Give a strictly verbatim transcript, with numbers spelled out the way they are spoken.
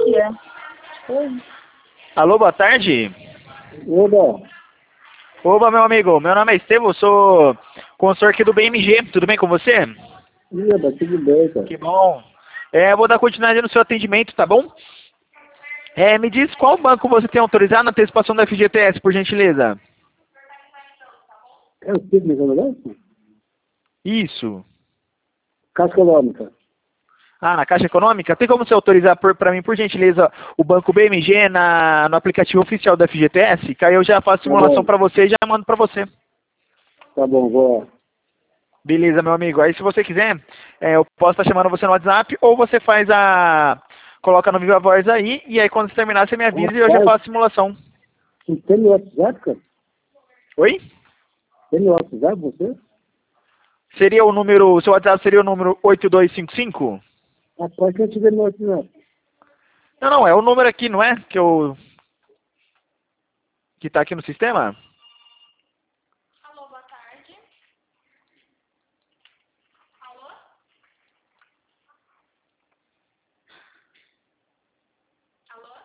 dia. Alô, boa tarde. Oba. Oba, meu amigo. Meu nome é Estevam, sou consultor aqui do B M G. Tudo bem com você? Oba, tudo bem, cara. Que bom. É, vou dar continuidade no seu atendimento, tá bom? É, me diz qual banco você tem autorizado na antecipação da F G T S, por gentileza? É o Sidney, não é? Isso. Caixa Econômica. Ah, na Caixa Econômica? Tem como você autorizar para mim, por gentileza, o banco B M G na, no aplicativo oficial da F G T S? Que aí eu já faço simulação Tá para você e já mando para você. Tá bom, vou lá. Beleza, meu amigo. Aí se você quiser, é, eu posso estar chamando você no WhatsApp ou você faz a... coloca no Viva Voz aí e aí quando você terminar você me avisa e eu já faço a simulação. Você tem meu WhatsApp, cara? Oi? Tem meu WhatsApp, você? Seria o número... O seu WhatsApp seria o número oito dois cinco cinco? Ah, pode que eu tiver meu WhatsApp. Não, não. É o número aqui, não é? Que eu... Que tá aqui no sistema? Alô, boa tarde.